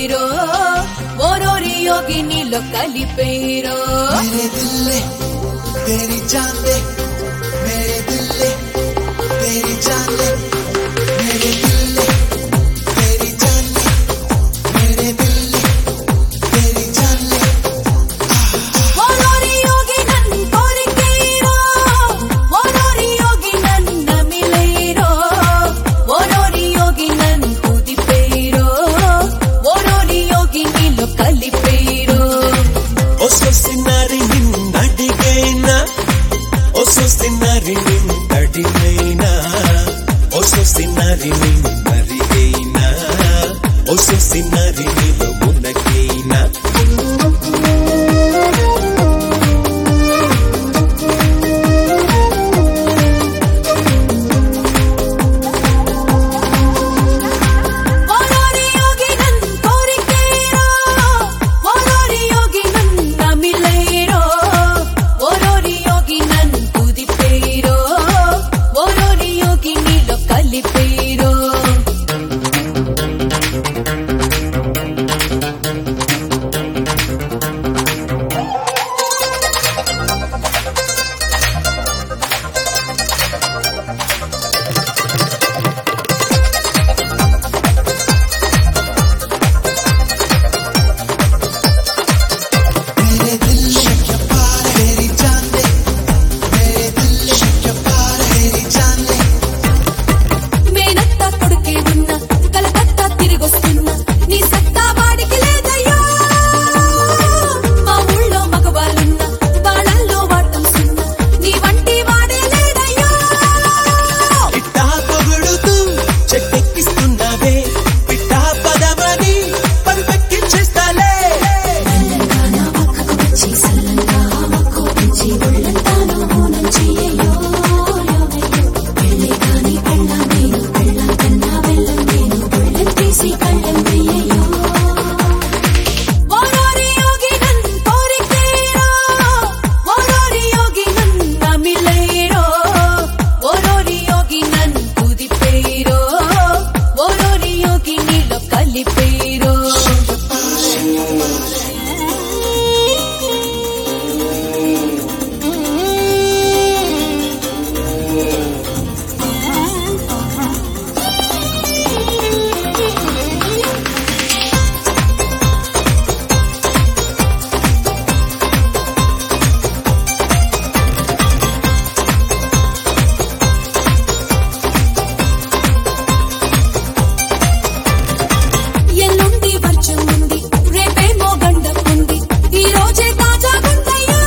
కలిపేరో ఓరోరి యోగి నీలో కలిపేరో मेरे दिल ने तेरी जान ले मेरे दिल ने तेरी जान ले मेरे दिल ने तेरी जान ले मेरे दिल ने तेरी जान ले ఓరోరి యోగి నన్ను కోరికేరో ఓరోరి యోగి నన్ను నమిలేరో ఓరోరి యోగి నన్ను కుదిపేరో ఓరోరి యోగి నీలో కలిపేరో ఒసొసినారి నిన్నడిగైనా ఒసొసినారి నిన్నడిగైనా ఒసొసినారి నిన్నరిగైనా ఒసొసినారి నిలో మునగైనా ఓరోరి యోగి నన్ను కోరికేరో ఓరోరి యోగి నన్ను నమిలేరో ఓరోరి యోగి నన్ను కుదిపేరో ఓరోరి యోగి నీలో కలిపేరో मेरे दिल ने तेरी जान ले मेरे दिल ने तेरी जान ले మేనత్త కొడుకే ఉన్నా కలకత్తా తిరిగొస్తున్నా నీ సత్తా వాడికి లేదయ్యా మా ఊళ్ళో మగవాళ్ళున్నా వాళ్ళల్లో వాటం సున్నా నీ వంటి వాడే లేదయ్యా పిట్టా పొగుడుతూ చెట్టెక్కిస్తున్నావే పిట్టా పదమని పరుపెక్కించేస్తాలే తెలంగాణ పక్కకు వచ్చి సల్లంగా మక్కువచ్చి ఒళ్ళంతాను మౌనం చేయయ్యో పెళ్ళే కాని పెళ్ళా నేను పెళ్ళా కన్నా వెళ్ళం నేను ఒళ్ళెం తీసి కళ్ళెం వెయ్యయ్యో ఓరోరి యోగి నన్ను కోరికేరో ఓరోరి యోగి నన్ను నమిలేరో ఓరోరి యోగి నన్ను కుదిపేరో ఓరోరి యోగి నీలో కలిపేరో ఎల్లుండి వర్షం ఉంది రేపేమో గండం ఉంది ఈ రోజే తాజాగుందయ్యా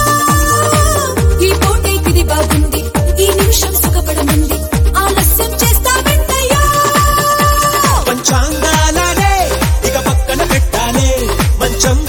ఈ పోటీకిది బాగుంది ఈ నిమిషం సుఖపడమంది ఆలస్యం చేస్తా వెంటయ్యా పంచాంగాలనే ఇక పక్కన పెట్టాలే మంచం